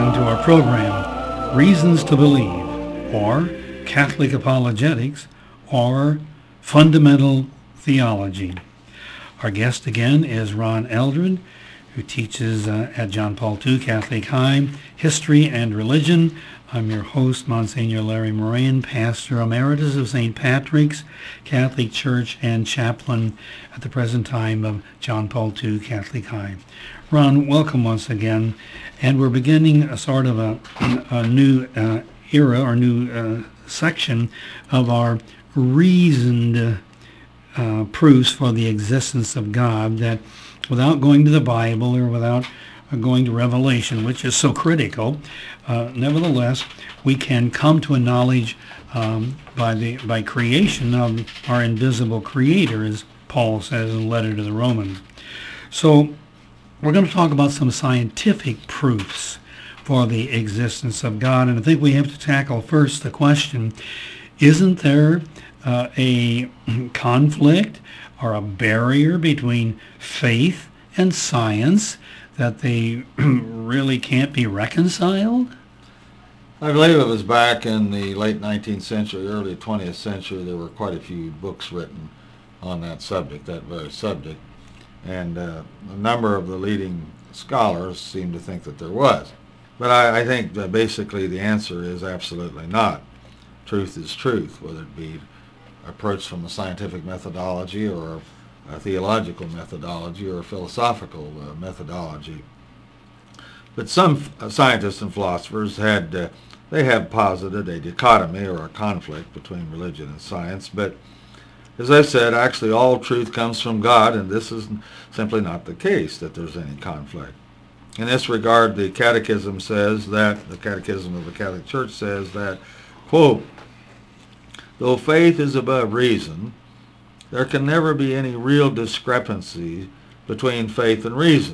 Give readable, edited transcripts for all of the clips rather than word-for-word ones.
again to our program, Reasons to Believe, or Catholic Apologetics, or Fundamental Theology. Our guest again is Ron Eldred, who teaches at John Paul II Catholic High, History and Religion. I'm your host, Monsignor Larry Moran, Pastor Emeritus of St. Patrick's Catholic Church and chaplain at the present time of John Paul II Catholic High. Ron, welcome once again. And we're beginning a sort of a new era or new section of our reasoned proofs for the existence of God, that without going to the Bible or without going to Revelation, which is so critical, nevertheless, we can come to a knowledge by creation of our invisible Creator, as Paul says in the letter to the Romans. So we're going to talk about some scientific proofs for the existence of God, and I think we have to tackle first the question, isn't there a conflict or a barrier between faith and science, that they really can't be reconciled? I believe it was back in the late 19th century, early 20th century, there were quite a few books written on that subject, that very subject, and a number of the leading scholars seemed to think that there was. But I think that basically the answer is absolutely not. Truth is truth, whether it be approached from a scientific methodology or a theological methodology or a philosophical methodology. But some scientists and philosophers they have posited a dichotomy or a conflict between religion and science, but as I said, actually all truth comes from God, and this is simply not the case, that there's any conflict. In this regard, the Catechism says that, the Catechism of the Catholic Church says that, quote, though faith is above reason, there can never be any real discrepancy between faith and reason,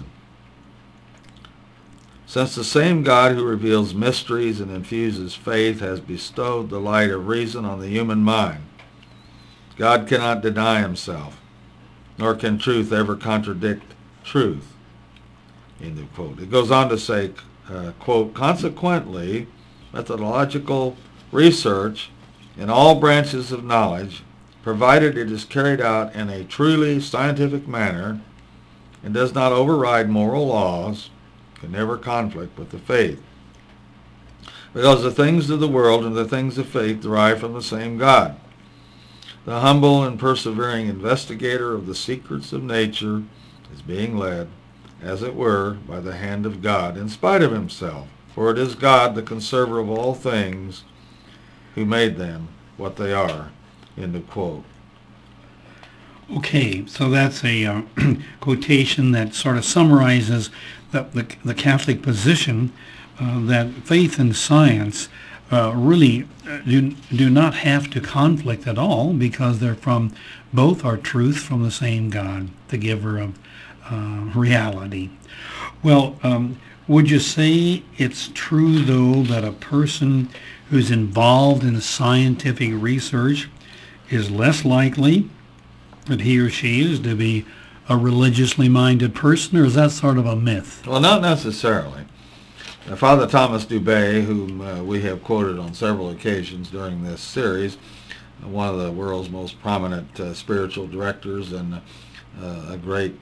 since the same God who reveals mysteries and infuses faith has bestowed the light of reason on the human mind. God cannot deny himself, nor can truth ever contradict truth. End of quote. It goes on to say, quote, consequently, methodological research in all branches of knowledge, provided it is carried out in a truly scientific manner and does not override moral laws, can never conflict with the faith. Because the things of the world and the things of faith derive from the same God. The humble and persevering investigator of the secrets of nature is being led, as it were, by the hand of God, in spite of himself. For it is God, the conserver of all things, who made them what they are. End of quote. Okay, so that's a quotation that sort of summarizes the Catholic position that faith and science really do not have to conflict at all, because they're both are truth from the same God, the giver of reality. Well, would you say it's true, though, that a person who's involved in scientific research is less likely that he or she is to be a religiously minded person, or is that sort of a myth? Well, not necessarily. Father Thomas Dubay, whom we have quoted on several occasions during this series, one of the world's most prominent spiritual directors and a great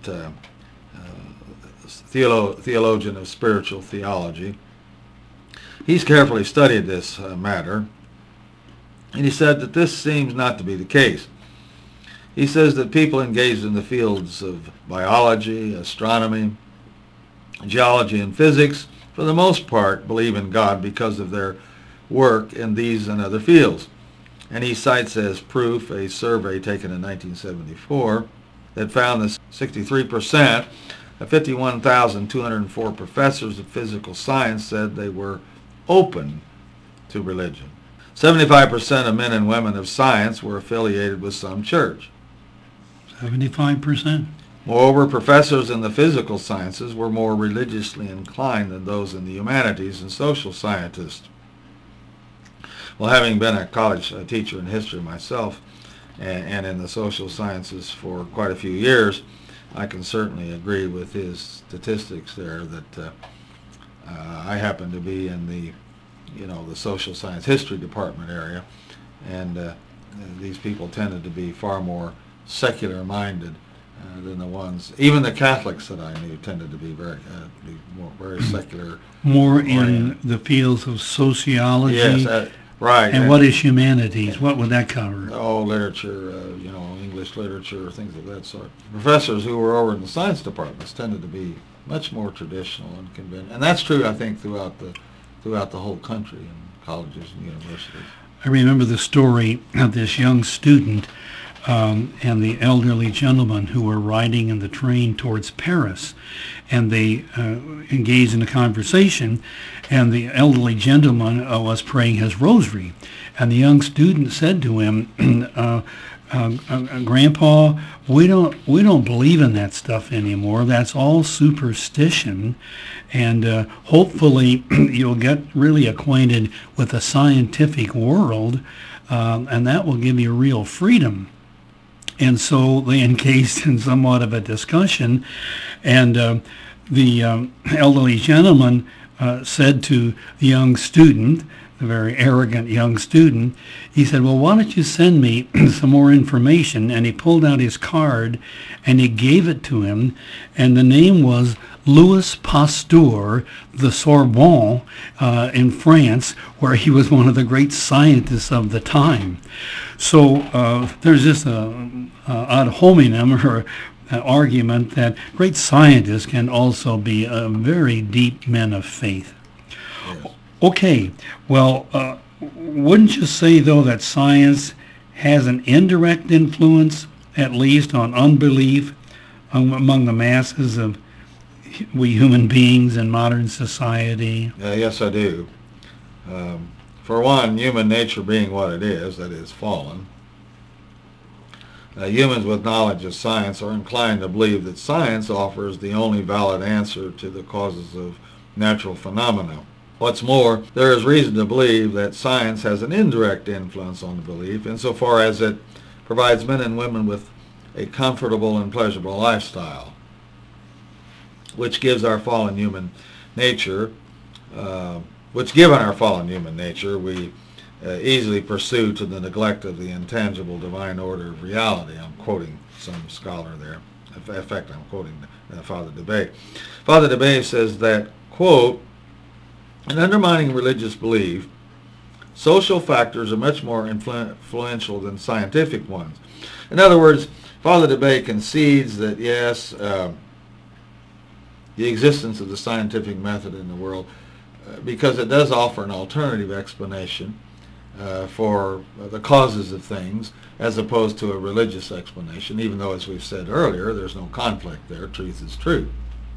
theologian of spiritual theology, he's carefully studied this matter, and he said that this seems not to be the case. He says that people engaged in the fields of biology, astronomy, geology, and physics, for the most part, believe in God because of their work in these and other fields. And he cites as proof a survey taken in 1974 that found that 63% of 51,204 professors of physical science said they were open to religion. 75% of men and women of science were affiliated with some church. 75%. Moreover, professors in the physical sciences were more religiously inclined than those in the humanities and social sciences. Well, having been a college teacher in history myself and in the social sciences for quite a few years, I can certainly agree with his statistics there that I happen to be in the social science history department area, and these people tended to be far more secular minded than the ones. Even the Catholics that I knew tended to be very secular. More oriented. in the fields of sociology. Yes, right. And what is humanities? What would that cover? Oh, literature, English literature, things of that sort. Professors who were over in the science departments tended to be much more traditional and conventional, and that's true, I think, throughout the whole country in colleges and universities. I remember the story of this young student and the elderly gentleman who were riding in the train towards Paris, and they engaged in a conversation, and the elderly gentleman was praying his rosary, and the young student said to him, Grandpa, we don't believe in that stuff anymore. That's all superstition, and hopefully you'll get really acquainted with the scientific world, and that will give you real freedom. And so they engaged in somewhat of a discussion, and the elderly gentleman said to the young student, the very arrogant young student, he said, well, why don't you send me some more information? And he pulled out his card and he gave it to him, and the name was Louis Pasteur, the Sorbonne in France, where he was one of the great scientists of the time. So there's just an ad hominem or an argument that great scientists can also be very deep men of faith. Yes. Okay, well, wouldn't you say, though, that science has an indirect influence, at least, on unbelief among the masses of we human beings in modern society? Yes, I do. For one, human nature being what it is, that is, fallen, humans with knowledge of science are inclined to believe that science offers the only valid answer to the causes of natural phenomena. What's more, there is reason to believe that science has an indirect influence on the belief insofar as it provides men and women with a comfortable and pleasurable lifestyle, which gives our fallen human nature, given our fallen human nature, we easily pursue to the neglect of the intangible divine order of reality. I'm quoting some scholar there. In fact, I'm quoting Father DeBay. Father DeBay says that, quote, in undermining religious belief, social factors are much more influential than scientific ones. In other words, Father DeBay concedes that, yes, the existence of the scientific method in the world, because it does offer an alternative explanation for the causes of things, as opposed to a religious explanation, even though, as we've said earlier, there's no conflict there. Truth is truth.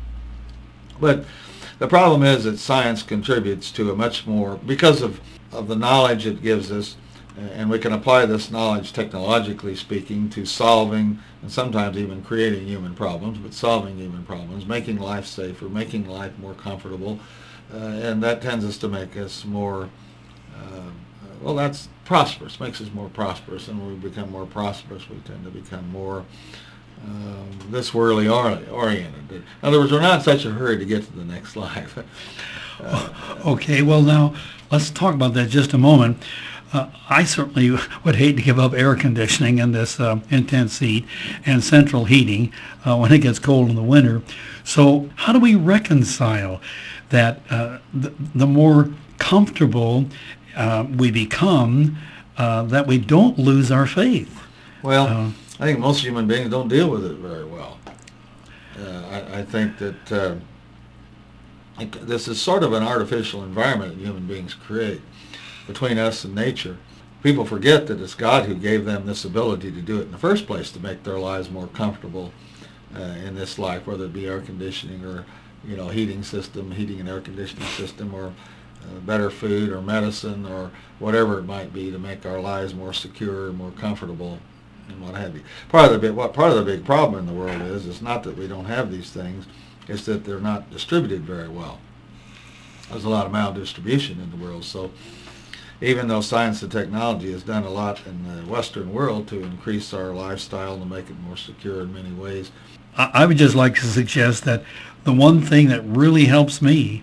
But the problem is that science contributes to a much more, because of the knowledge it gives us, and we can apply this knowledge, technologically speaking, to solving and sometimes even creating human problems, but solving human problems, making life safer, making life more comfortable, and that tends us to make us more, that's prosperous, makes us more prosperous, and when we become more prosperous, we tend to become more this worldly oriented. In other words, we're not in such a hurry to get to the next life. Okay, well now, let's talk about that just a moment. I certainly would hate to give up air conditioning in this intense heat and central heating when it gets cold in the winter. So how do we reconcile that the more comfortable we become, that we don't lose our faith? Well, I think most human beings don't deal with it very well. I think that this is sort of an artificial environment that human beings create between us and nature. People forget that it's God who gave them this ability to do it in the first place, to make their lives more comfortable in this life, whether it be air conditioning or heating and air conditioning system, or better food or medicine or whatever it might be, to make our lives more secure, more comfortable, and what have you. Part of the big problem in the world is not that we don't have these things, it's that they're not distributed very well. There's a lot of maldistribution in the world, so even though science and technology has done a lot in the Western world to increase our lifestyle and to make it more secure in many ways. I would just like to suggest that the one thing that really helps me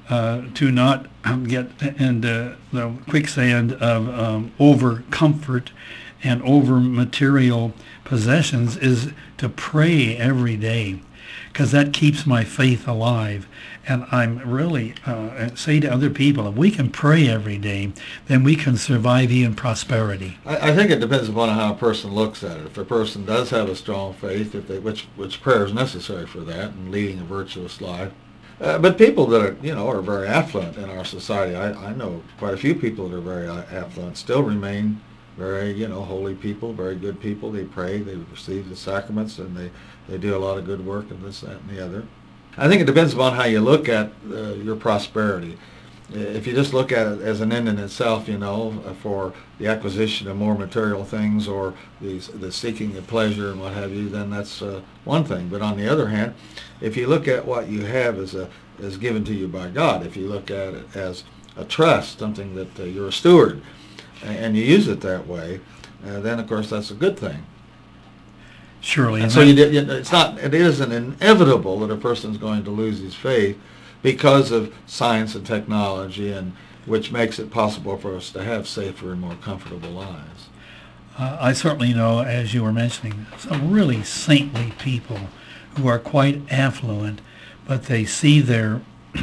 to not get in the quicksand of over comfort and over material possessions is to pray every day, because that keeps my faith alive. And I'm really say to other people, if we can pray every day, then we can survive even prosperity. I think it depends upon how a person looks at it. If a person does have a strong faith, which prayer is necessary for that, and leading a virtuous life. But people that are very affluent in our society, I know quite a few people that are very affluent, still remain very, holy people, very good people. They pray, they receive the sacraments, and they do a lot of good work and this, that, and the other. I think it depends upon how you look at your prosperity. If you just look at it as an end in itself, for the acquisition of more material things or the seeking of pleasure and what have you, then that's one thing. But on the other hand, if you look at what you have as given to you by God, if you look at it as a trust, something that you're a steward, and you use it that way, then of course that's a good thing. Surely. And so it isn't inevitable that a person's going to lose his faith because of science and technology, and which makes it possible for us to have safer and more comfortable lives. I certainly know, as you were mentioning, some really saintly people who are quite affluent, but they see their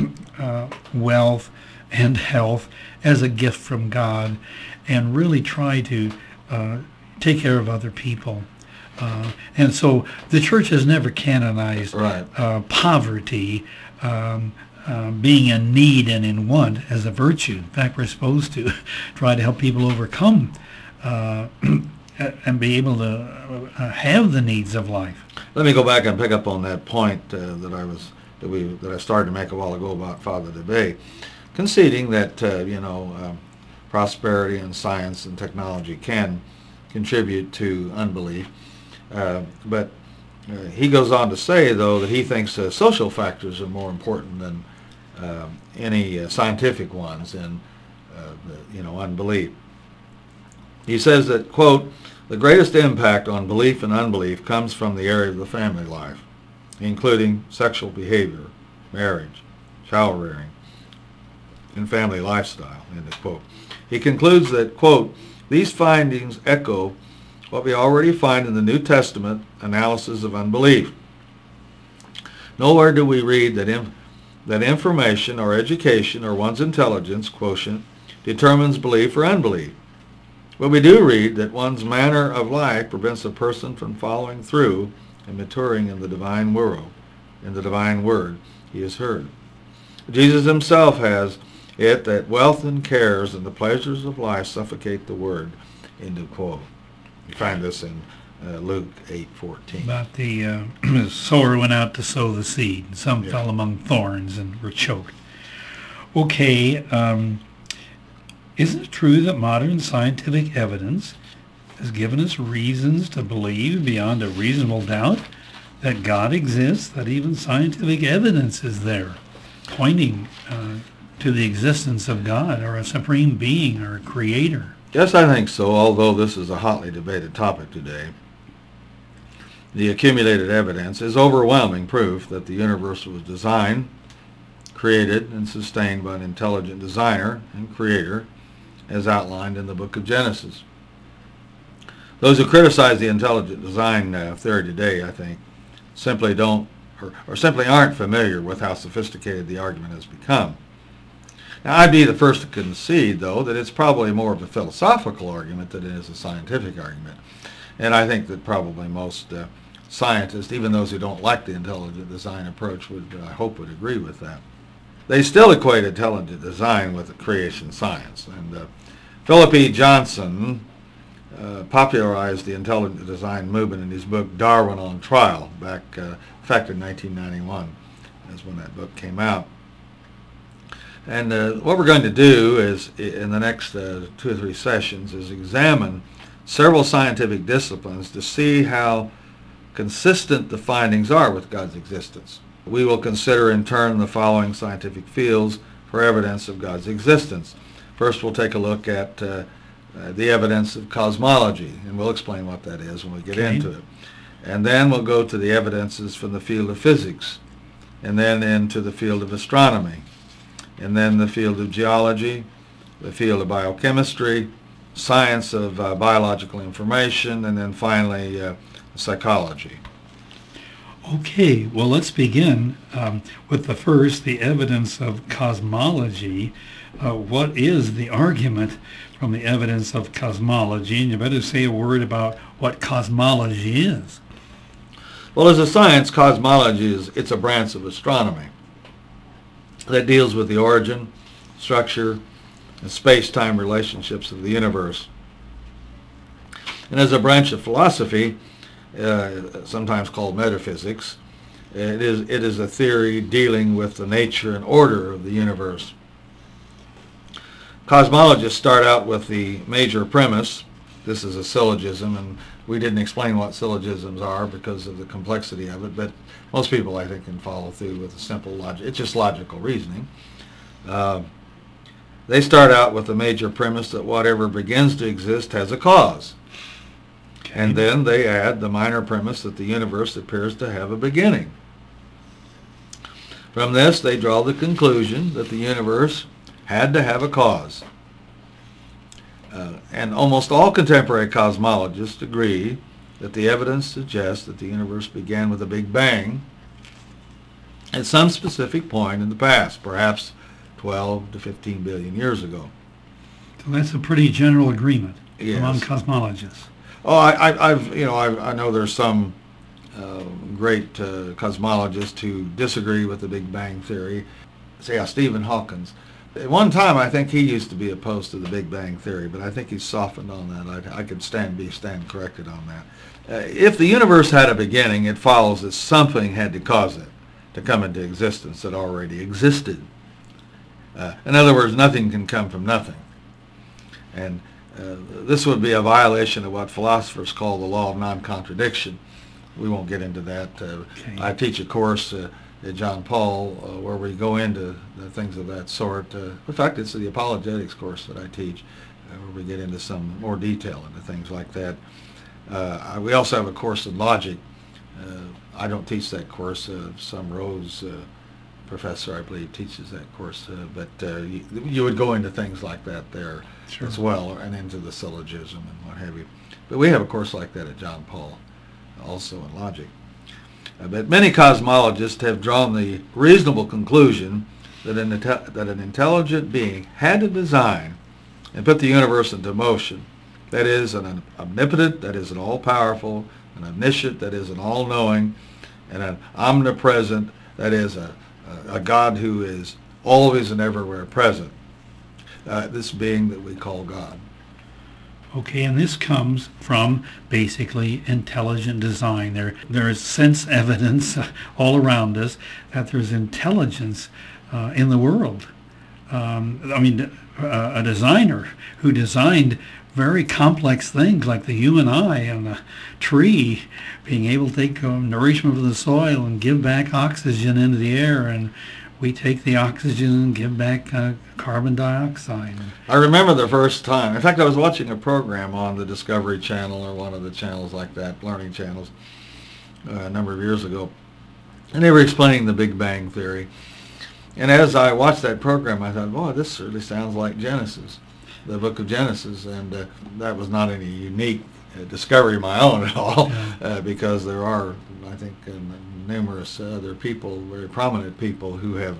wealth and health as a gift from God and really try to take care of other people. And so the church has never canonized poverty, being in need and in want as a virtue. In fact, we're supposed to try to help people overcome and be able to have the needs of life. Let me go back and pick up on that point that I started to make a while ago about Father DeBay, conceding that prosperity and science and technology can contribute to unbelief. But he goes on to say, though, that he thinks social factors are more important than any scientific ones in unbelief. He says that, quote, the greatest impact on belief and unbelief comes from the area of the family life, including sexual behavior, marriage, child rearing, and family lifestyle, end of quote. He concludes that, quote, these findings echo what we already find in the New Testament analysis of unbelief. Nowhere do we read that information or education or one's intelligence quotient determines belief or unbelief. But we do read that one's manner of life prevents a person from following through and maturing in the divine world, in the divine word he has heard. Jesus himself has it that wealth and cares and the pleasures of life suffocate the word, end of quote. You find this in Luke 8:14. About the sower went out to sow the seed. And some fell among thorns and were choked. Okay, isn't it true that modern scientific evidence has given us reasons to believe beyond a reasonable doubt that God exists, that even scientific evidence is there, pointing to the existence of God or a supreme being or a creator? Yes, I think so, although this is a hotly debated topic today. The accumulated evidence is overwhelming proof that the universe was designed, created, and sustained by an intelligent designer and creator, as outlined in the book of Genesis. Those who criticize the intelligent design theory today, I think, simply don't or simply aren't familiar with how sophisticated the argument has become. Now, I'd be the first to concede, though, that it's probably more of a philosophical argument than it is a scientific argument. And I think that probably most scientists, even those who don't like the intelligent design approach, would agree with that. They still equate intelligent design with creation science. And Philip E. Johnson popularized the intelligent design movement in his book Darwin on Trial, back in fact in 1991, is when that book came out. And what we're going to do is, in the next 2 or 3 sessions, is examine several scientific disciplines to see how consistent the findings are with God's existence. We will consider in turn the following scientific fields for evidence of God's existence. First, we'll take a look at the evidence of cosmology, and we'll explain what that is when we get into it. And then we'll go to the evidences from the field of physics, and then into the field of astronomy. and then the field of geology, the field of biochemistry, science of biological information, and then finally psychology. Okay, well, let's begin with the evidence of cosmology. What is the argument from the evidence of cosmology? And you better say a word about what cosmology is. Well, as a science, cosmology it's a branch of astronomy that deals with the origin, structure, and space-time relationships of the universe. And as a branch of philosophy, sometimes called metaphysics, it is a theory dealing with the nature and order of the universe. Cosmologists start out with the major premise. This is a syllogism, and we didn't explain what syllogisms are because of the complexity of it, but most people, I think, can follow through with a simple logic. It's just logical reasoning. They start out with the major premise that whatever begins to exist has a cause. Okay. And then they add the minor premise that the universe appears to have a beginning. From this, they draw the conclusion that the universe had to have a cause. And almost all contemporary cosmologists agree that the evidence suggests that the universe began with a Big Bang at some specific point in the past, perhaps 12 to 15 billion years ago. So that's a pretty general agreement Yes. among cosmologists. Oh, I know there's some great cosmologists who disagree with the Big Bang theory. Say, Stephen Hawking. At one time, I think he used to be opposed to the Big Bang theory, but I think he's softened on that. I could stand corrected on that. If the universe had a beginning, it follows that something had to cause it to come into existence that already existed. In other words, nothing can come from nothing. And this would be a violation of what philosophers call the law of non-contradiction. We won't get into that. Okay. I teach a course at John Paul where we go into the things of that sort. In fact, it's the apologetics course that I teach where we get into some more detail into things like that. We also have a course in logic. I don't teach that course. Some Rose professor, I believe, teaches that course. But you would go into things like that there. Sure. As well, and into the syllogism and what have you. But we have a course like that at John Paul, also in logic. But many cosmologists have drawn the reasonable conclusion that an intelligent being had to design and put the universe into motion. That is, an omnipotent, that is, an all-powerful, an omniscient, that is, an all-knowing, and an omnipresent, that is, a God who is always and everywhere present. This being that we call God. Okay, and this comes from basically intelligent design. There is sense evidence all around us that there's intelligence in the world. A designer who designed very complex things like the human eye and the tree being able to take nourishment from the soil and give back oxygen into the air, and we take the oxygen and give back carbon dioxide. I remember the first time. In fact, I was watching a program on the Discovery Channel or one of the channels like that, learning channels, a number of years ago. And they were explaining the Big Bang Theory. And as I watched that program, I thought, boy, this certainly sounds like Genesis, the book of Genesis. And that was not any unique discovery of my own at all, because there are, I think, numerous other people, very prominent people, who have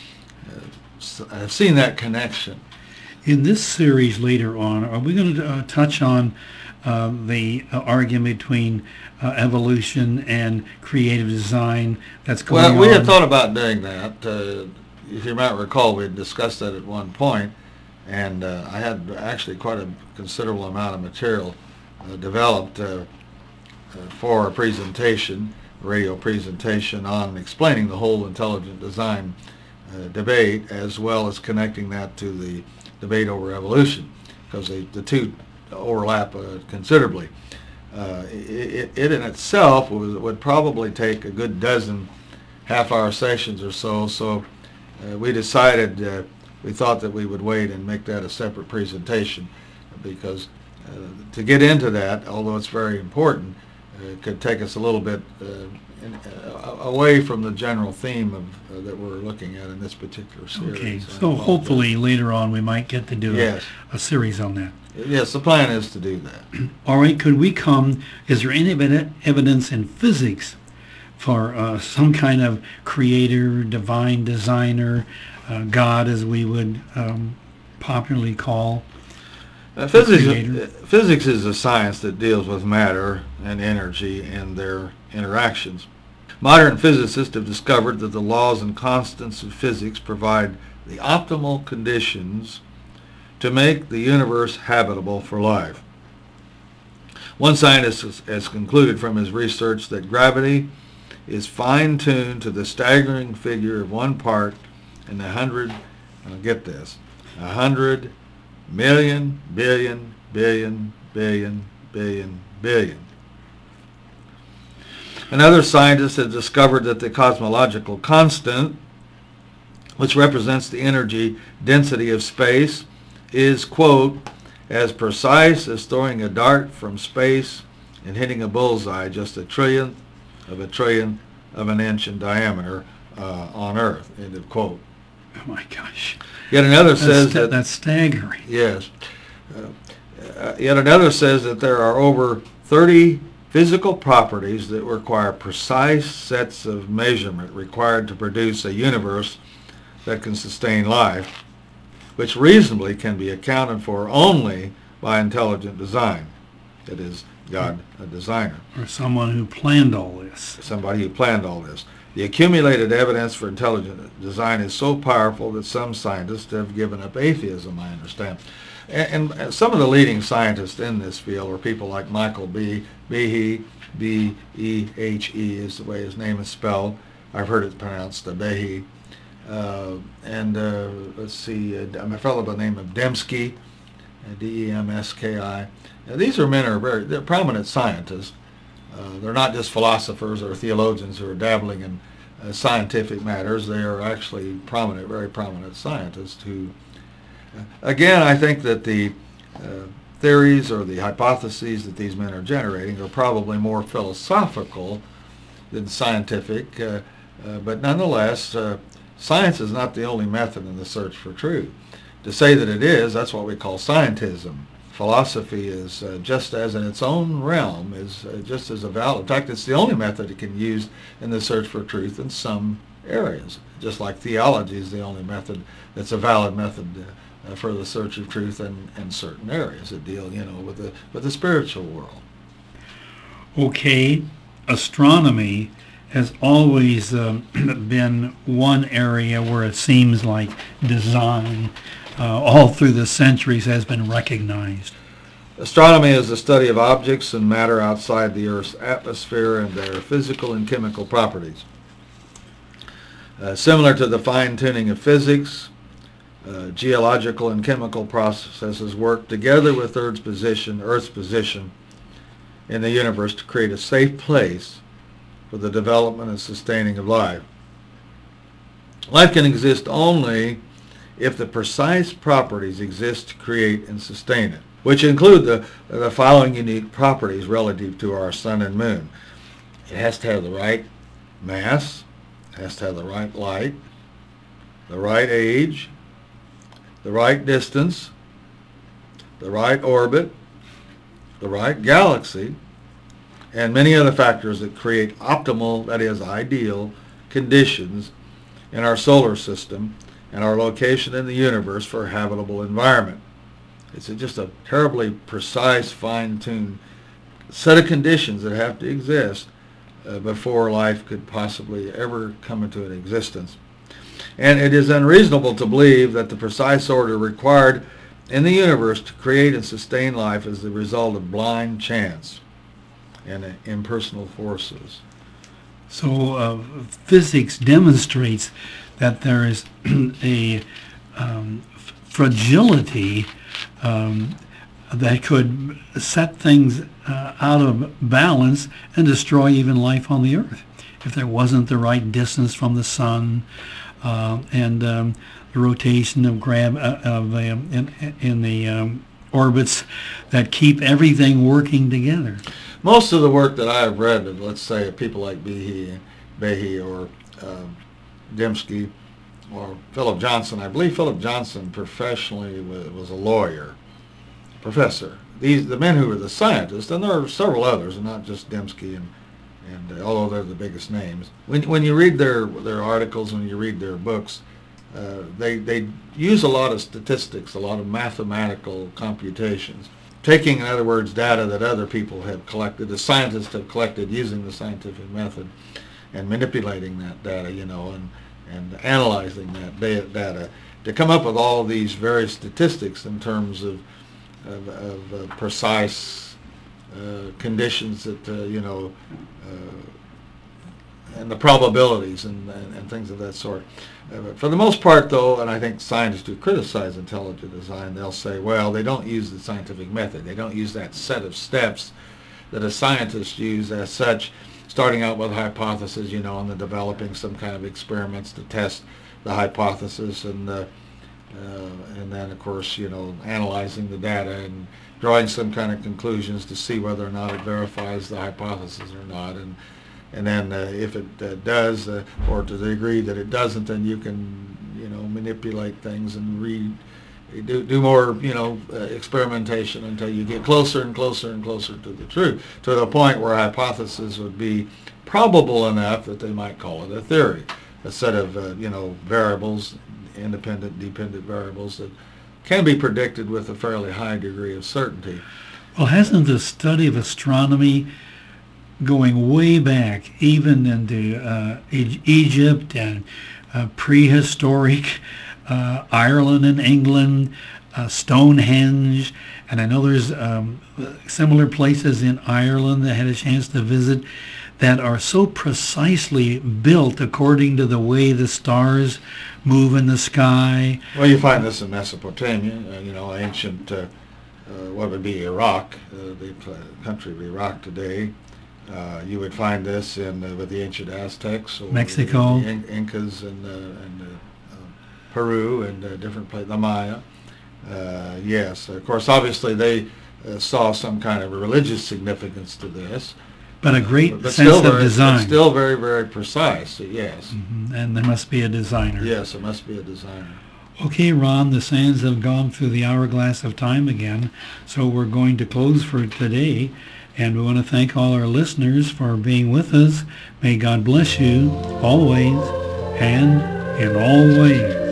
seen that connection. In this series later on, are we going to touch on the argument between evolution and creative design that's going on? Well, we had thought about doing that. If you might recall, we had discussed that at one point, and I had actually quite a considerable amount of material developed for a presentation, radio presentation, on explaining the whole intelligent design debate, as well as connecting that to the debate over evolution, because the two overlap considerably. It in itself would probably take a good dozen half-hour sessions or so, so we decided, we thought that we would wait and make that a separate presentation, because to get into that, although it's very important, it could take us a little bit away from the general theme of that we're looking at in this particular series. Okay, so hopefully later on we might get to do Yes. a series on that. Yes, the plan is to do that. All right, is there any evidence in physics for some kind of creator, divine designer, God as we would popularly call Physics is a science that deals with matter and energy and their interactions. Modern physicists have discovered that the laws and constants of physics provide the optimal conditions to make the universe habitable for life. One scientist has concluded from his research that gravity is fine-tuned to the staggering figure of 1 part in 100, get this, 100 million, billion, billion, billion, billion, billion. Another scientist has discovered that the cosmological constant, which represents the energy density of space, is, quote, as precise as throwing a dart from space and hitting a bullseye just a trillionth of an inch in diameter on Earth, end of quote. Oh my gosh. Yet another says that... That's staggering. Yes. Yet another says that there are over 30 physical properties that require precise sets of measurement required to produce a universe that can sustain life, which reasonably can be accounted for only by intelligent design. That is, God, a designer. Or someone who planned all this. Somebody who planned all this. The accumulated evidence for intelligent design is so powerful that some scientists have given up atheism, I understand. And some of the leading scientists in this field are people like Michael Behe, B-E-H-E is the way his name is spelled. I've heard it pronounced Behe. Let's see, a fellow by the name of Dembski, D-E-M-S-K-I. Now, these are men who are they're prominent scientists. They're not just philosophers or theologians who are dabbling in scientific matters. They are actually prominent, very prominent scientists who, again, I think that the theories or the hypotheses that these men are generating are probably more philosophical than scientific, but nonetheless, science is not the only method in the search for truth. To say that it is, that's what we call scientism. Philosophy is just as in its own realm, is just as a valid. In fact, it's the only method it can use in the search for truth in some areas. Just like theology is the only method that's a valid method for the search of truth in certain areas that deal, with the spiritual world. Okay, astronomy has always been one area where it seems like design all through the centuries has been recognized. Astronomy is the study of objects and matter outside the Earth's atmosphere and their physical and chemical properties. Similar to the fine-tuning of physics, geological and chemical processes work together with Earth's position in the universe to create a safe place for the development and sustaining of life. Life can exist only if the precise properties exist to create and sustain it, which include the following unique properties relative to our sun and moon. It has to have the right mass, it has to have the right light, the right age, the right distance, the right orbit, the right galaxy, and many other factors that create optimal, that is, ideal, conditions in our solar system and our location in the universe for a habitable environment. It's just a terribly precise, fine-tuned set of conditions that have to exist before life could possibly ever come into an existence. And it is unreasonable to believe that the precise order required in the universe to create and sustain life is the result of blind chance and impersonal forces. So physics demonstrates that there is a fragility that could set things out of balance and destroy even life on the Earth. If there wasn't the right distance from the sun and the rotation of in the orbits that keep everything working together. most of the work that I have read of, let's say, people like Behe or Dembski or Philip Johnson. I believe Philip Johnson professionally was a lawyer, professor. The men who were the scientists, and there are several others, and not just Dembski and although they're the biggest names. When you read their articles, when you read their books, they use a lot of statistics, a lot of mathematical computations, taking, in other words, data that other people have collected, the scientists have collected using the scientific method, and manipulating that data, and analyzing that data to come up with all these various statistics in terms of precise conditions that and the probabilities and things of that sort. For the most part, though, and I think scientists who criticize intelligent design, they'll say, well, they don't use the scientific method. They don't use that set of steps that a scientist use as such, starting out with a hypothesis, and then developing some kind of experiments to test the hypothesis, and then, of course, analyzing the data and drawing some kind of conclusions to see whether or not it verifies the hypothesis or not. And then if it does, or to the degree that it doesn't, then you can, manipulate things and do more, experimentation until you get closer and closer and closer to the truth, to the point where a hypothesis would be probable enough that they might call it a theory, a set of, variables, independent, dependent variables that can be predicted with a fairly high degree of certainty. Well, hasn't the study of astronomy, going way back, even into Egypt and prehistoric Ireland and England, Stonehenge, and I know there's similar places in Ireland that I had a chance to visit that are so precisely built according to the way the stars move in the sky. Well, you find this in Mesopotamia, ancient, what would be Iraq, the country of Iraq today. You would find this with the ancient Aztecs, or Mexico, the Incas, and Peru, and different places, the Maya. Yes, of course, obviously they saw some kind of religious significance to this. But a great sense of design. It's still very, very precise, yes. Mm-hmm. And there must be a designer. Yes, it must be a designer. Okay, Ron, the sands have gone through the hourglass of time again, so we're going to close for today. And we want to thank all our listeners for being with us. May God bless you always and in all ways.